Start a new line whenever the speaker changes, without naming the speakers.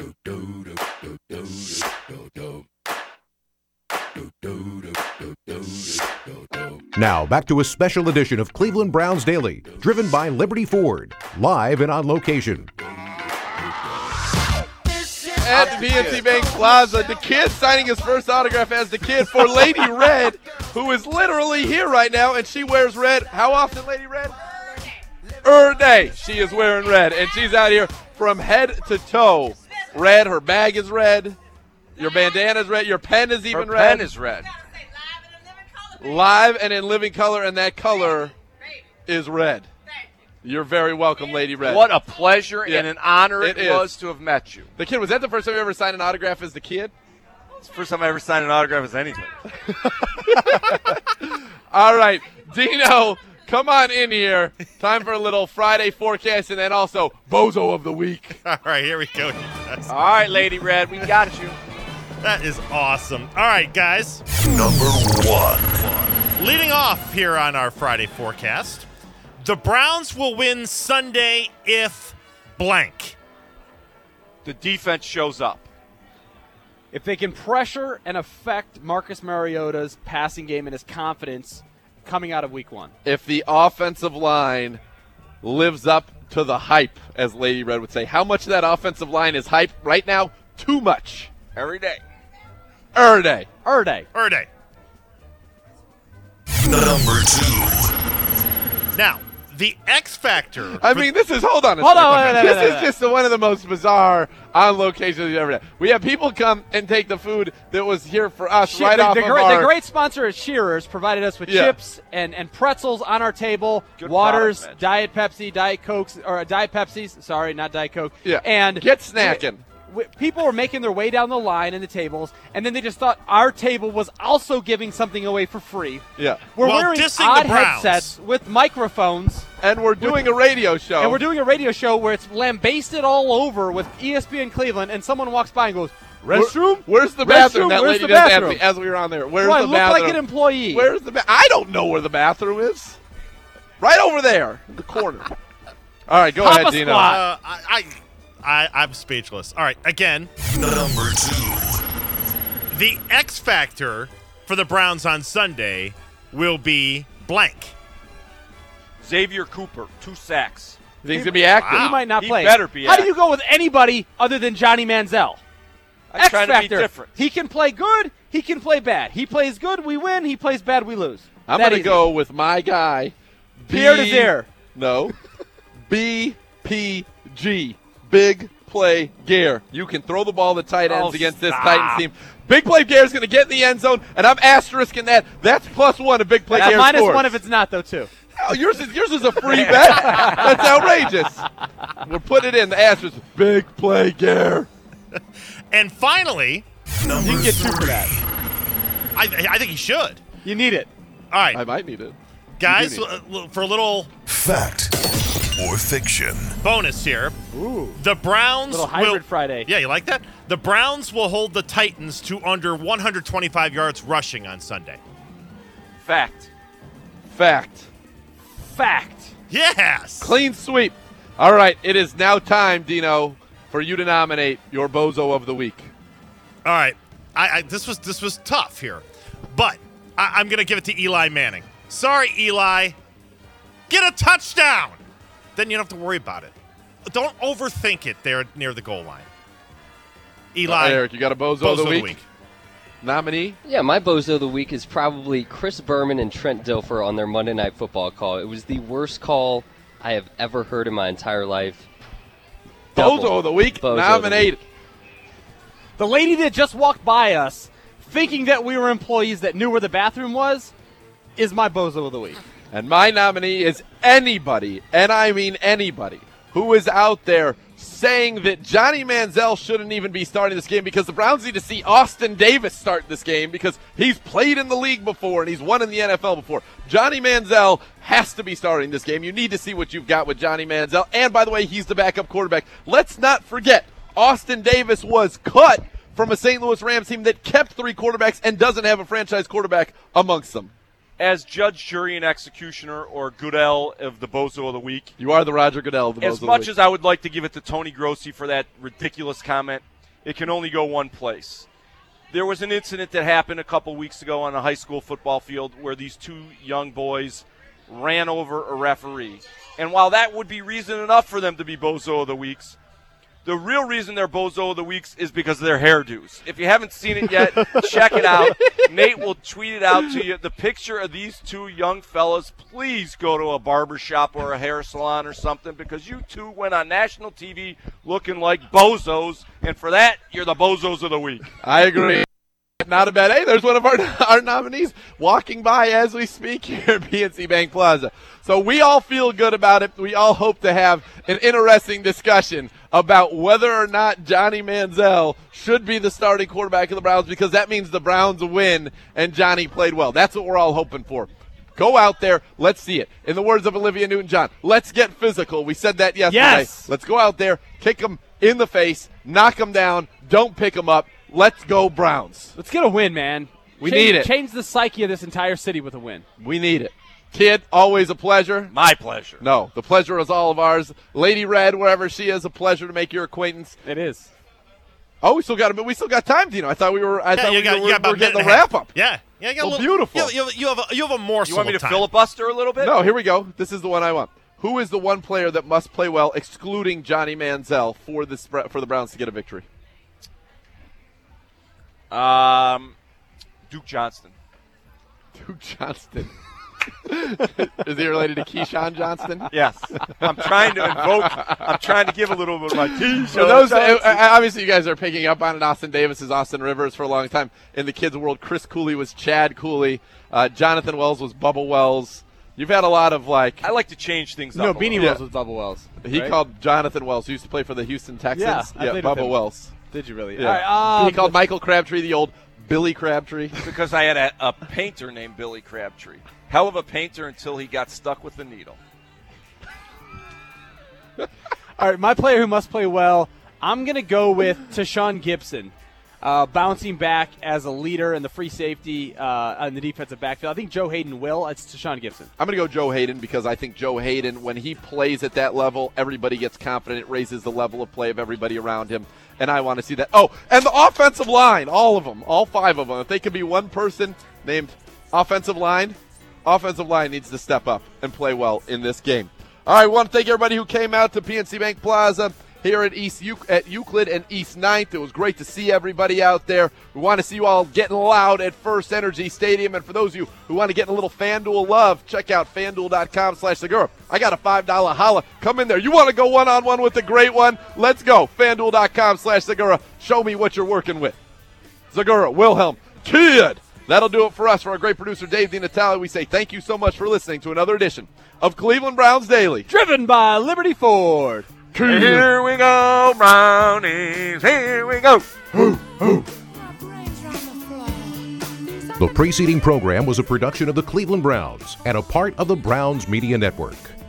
Now, back to a special edition of Cleveland Browns Daily, driven by Liberty Ford, live and on location.
At the PNC Bank Plaza, the kid signing his first autograph as the kid for Lady Red, who is literally here right now, and she wears red. How often, Lady Red? Every day she is wearing red, and she's out here from head to toe. Red, her bag is red, your bandana's red, your pen is even red.
Her pen is red.
Live and in living color, and that color is red. You're very welcome, Lady Red.
What a pleasure and an honor it was to have met you.
The kid, was that the first time you ever signed an autograph as the kid?
It's the first time I ever signed an autograph as anything.
All right, Dino, come on in here. Time for a little Friday forecast and then also Bozo of the Week.
All right, here we go.
All right, Lady Red, we got you.
That is awesome. All right, guys.
Number 1.
Leading off here on our Friday forecast, the Browns will win Sunday if blank.
The defense shows up.
If they can pressure and affect Marcus Mariota's passing game and his confidence coming out of week 1.
If the offensive line lives up to the hype, as Lady Red would say. How much of that offensive line is hype right now? Too much.
Every day.
Erday.
Number 2.
Now, the X factor.
I mean, this is, hold on. This is just one of the most bizarre on locations you've ever had. We have people come and take the food that was here for us off of our.
The great sponsor is Shearer's, provided us with chips and pretzels on our table,
Good
waters,
product,
Diet Pepsi, Diet Cokes, or Diet Pepsis. Sorry, not Diet Coke.
Yeah.
And
get snacking.
People were making their way down the line in the tables, and then they just thought our table was also giving something away for free.
Yeah.
We're wearing odd headsets with microphones.
And we're doing a radio show.
And we're doing a radio show where it's lambasted all over with ESPN Cleveland, and someone walks by and goes, restroom?
Where's the bathroom? That
Where's
lady
the
just
bathroom?
asked me as we were on there. Where's
I
the
look
bathroom?
like an employee.
Where's the I don't know where the bathroom is. Right over there in the corner. All right, go ahead, Dino.
I'm speechless. All right, again.
Number 2.
The X factor for the Browns on Sunday will be blank.
Xavier Cooper, 2 sacks.
You think he's going to be active?
He might not play.
He better be
How do you go with anybody other than Johnny Manziel?
I'm trying to be different.
He can play good. He can play bad. He plays good, we win. He plays bad, we lose.
I'm going to go with my guy.
Pierre Desir.
No. BPG. Big play Gare. You can throw the ball to tight ends against this Titans team. Big play Gare is going to get in the end zone, and I'm asterisking that. That's +1 a big play Gare
minus
scores.
1 if it's not, though, too.
Oh, yours is a free bet. That's outrageous. We'll put it in the asterisk. Big play Gare.
And finally,
Number
You can get 2
3.
for that.
I think he should.
You need it.
All right,
I might need it.
guys,
You
for a little
Fact or fiction?
bonus here.
Ooh.
The Browns
Little hybrid
will,
Friday.
Yeah, you like that? The Browns will hold the Titans to under 125 yards rushing on Sunday.
Fact.
Fact.
Yes.
Clean sweep. All right, it is now time, Dino, for you to nominate your Bozo of the Week.
All right. This was tough here, but I'm going to give it to Eli Manning. Sorry, Eli. Get a touchdown. Then you don't have to worry about it. Don't overthink it there near the goal line. Eli.
Eric, you got a Bozo of the Week? Nominee?
Yeah, my Bozo of the Week is probably Chris Berman and Trent Dilfer on their Monday Night Football call. It was the worst call I have ever heard in my entire life.
Bozo of the Week, nominated.
The lady that just walked by us, thinking that we were employees that knew where the bathroom was, is my Bozo of the Week.
And my nominee is anybody, and I mean anybody, who is out there saying that Johnny Manziel shouldn't even be starting this game because the Browns need to see Austin Davis start this game because he's played in the league before and he's won in the NFL before. Johnny Manziel has to be starting this game. You need to see what you've got with Johnny Manziel. And, by the way, he's the backup quarterback. Let's not forget, Austin Davis was cut from a St. Louis Rams team that kept 3 quarterbacks and doesn't have a franchise quarterback amongst them.
As judge, jury, and executioner, or Goodell of the Bozo of the Week.
You are the Roger Goodell of the Bozo of the Week.
As much as I would like to give it to Tony Grossi for that ridiculous comment, it can only go one place. There was an incident that happened a couple weeks ago on a high school football field where these two young boys ran over a referee. And while that would be reason enough for them to be Bozo of the Weeks, the real reason they're Bozo of the Weeks is because of their hairdos. If you haven't seen it yet, check it out. Nate will tweet it out to you. The picture of these two young fellas, please go to a barber shop or a hair salon or something, because you two went on national TV looking like bozos, and for that, you're the Bozos of the Week.
I agree. Not a bad. Hey, there's one of our nominees walking by as we speak here at PNC Bank Plaza. So we all feel good about it. We all hope to have an interesting discussion about whether or not Johnny Manziel should be the starting quarterback of the Browns, because that means the Browns win and Johnny played well. That's what we're all hoping for. Go out there. Let's see it. In the words of Olivia Newton-John, let's get physical. We said that yesterday.
Yes.
Let's go out there, kick them in the face, knock them down, don't pick them up. Let's go Browns.
Let's get a win, man.
We need it.
Change the psyche of this entire city with a win.
We need it. Kid, always a pleasure.
My pleasure.
No, the pleasure is all of ours. Lady Red, wherever she is, a pleasure to make your acquaintance.
It is.
Oh, we still got time, Dino. I thought we were. I thought we were getting the
half.
wrap up.
Yeah, you got a little,
beautiful.
You have a morsel.
You want me to
of time.
filibuster a little bit?
No, here we go. This is the one I want. Who is the one player that must play well, excluding Johnny Manziel, for the Browns to get a victory?
Duke Johnston.
Duke Johnston. Is he related to Keyshawn Johnston?
Yes. I'm trying to give a little bit of my Keyshawn
For those,
Johnston.
obviously, you guys are picking up on it. Austin Davis is Austin Rivers for a long time. In the kids' world, Chris Cooley was Chad Cooley. Jonathan Wells was Bubba Wells. You've had a lot of, like...
I like to change things
No,
up.
Beanie Wells was Bubba Wells.
He
right?
called Jonathan Wells, who used to play for the Houston Texans.
Yeah, I played with
Bubba
him.
Wells.
Did you really?
Yeah.
All right,
He called Michael Crabtree the old Billy Crabtree.
Because I had a painter named Billy Crabtree. Hell of a painter until he got stuck with the needle.
All right, my player who must play well, I'm going to go with Tashawn Gibson, bouncing back as a leader in the free safety on the defensive backfield. I think Joe Hayden will. It's Tashawn Gibson.
I'm going to go Joe Hayden, because I think Joe Hayden, when he plays at that level, everybody gets confident. It raises the level of play of everybody around him, and I want to see that. Oh, and the offensive line, all of them, all five of them. If they could be one person named offensive line needs to step up and play well in this game. All right, I want to thank everybody who came out to PNC Bank Plaza here at Euclid and East 9th. It was great to see everybody out there. We want to see you all getting loud at First Energy Stadium. And for those of you who want to get a little FanDuel love, check out FanDuel.com/Segura. I got a $5 holla. Come in there. You want to go one-on-one with the great one? Let's go. FanDuel.com/Segura. Show me what you're working with. Segura, Wilhelm, Kid. That'll do it for us. For our great producer, Dave DiNatale, we say thank you so much for listening to another edition of Cleveland Browns Daily.
Driven by Liberty Ford.
Here we go, Brownies. Here we go.
The preceding program was a production of the Cleveland Browns and a part of the Browns Media Network.